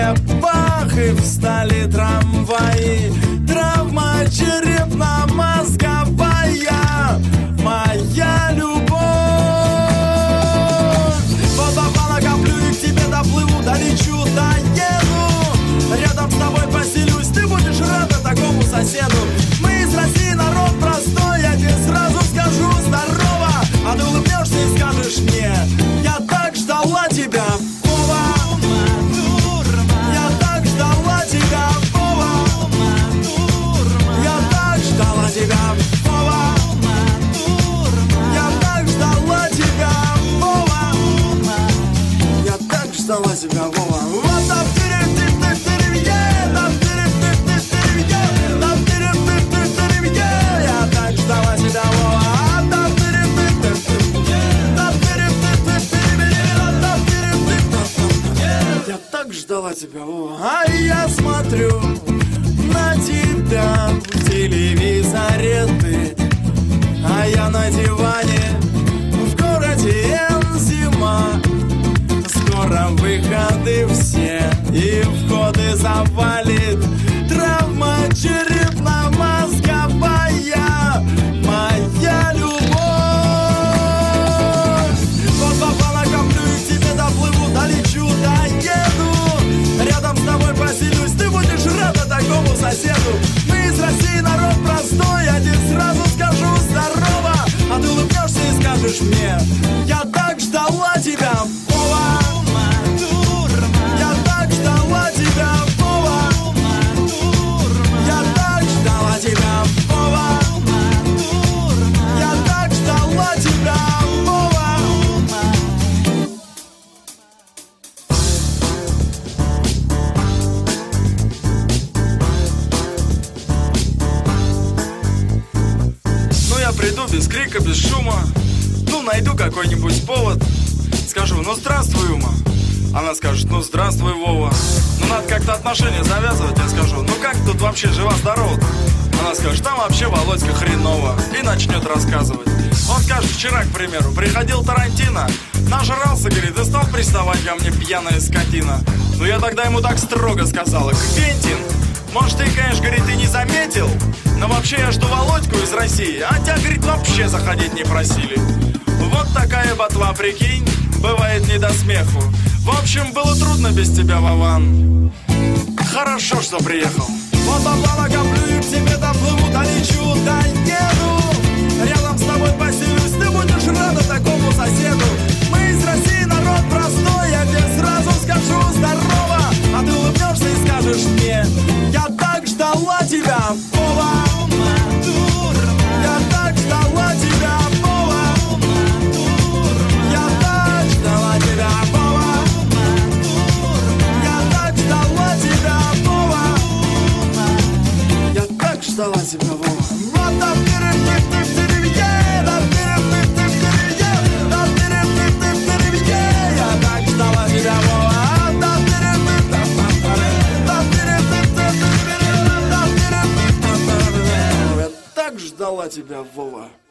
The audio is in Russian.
бах, и встали трамваи. Травма черепно-мозговая, моя любовь. Вот попала, коплю и к тебе доплыву, долечу, доеду. Рядом с тобой поселюсь, ты будешь рада такому соседу. Мы из России, народ простой, я тебе сразу скажу здорово. А ты улыбнешься и скажешь мне: я так ждала тебя, Вова. Я так ждала тебя, Вова. Я так ждала тебя, Вова. Я так ждала тебя, Вова. Я так ждала тебя, Вова. Вот так я так ждала тебя, Вова. Я так ждала тебя, Вова. А я смотрю на тебя в телевизоре ты, а я на диване в городе зима. Скоро выходы все и входы завалит. Травма черепно-мозговая, моя любовь. Вот попала, коплю и к тебе доплыву, долечу, доеду. Рядом с тобой поселюсь, ты будешь рада такому соседу. Мы из России, народ простой, я тебе сразу скажу здорово. А ты улыбнешься и скажешь мне: я так ждала тебя, Вова. Я так ждала тебя, Вова. Я так ждала тебя, Вова. Я так ждала тебя, Вова. Ну я приду без крика, без шума. Ну найду какой-нибудь повод. Скажу: ну здравствуй, Ума. Она скажет: ну здравствуй, Вова. Ну надо как-то отношения завязывать. Я скажу: ну как тут вообще жива-здорова? Она скажет: там вообще, Володька, хреново. И начнет рассказывать. Он скажет: вчера, к примеру, приходил Тарантино, нажрался, говорит, и стал приставать ко мне, пьяная скотина. Ну я тогда ему так строго сказала: Квентин, может ты, конечно, говорит, и не заметил, но вообще я жду Володьку из России, а тебя, говорит, вообще заходить не просили. Вот такая ботва, прикинь, бывает не до смеху. В общем, было трудно без тебя, Вован. Хорошо, что приехал. Вот попала, коплю и к тебе доплыву, долечу, доеду. Рядом с тобой поселюсь, ты будешь рада такому соседу. Мы из России, народ простой, я тебе сразу скажу здорово. А ты улыбнешься и скажешь мне: я так ждала тебя, Вова. Я так ждала тебя, Вова. Я так ждала тебя, Вова. Я так ждала тебя, Вова. Я так ждала тебя, Вова. Я так ждала тебя, Вова.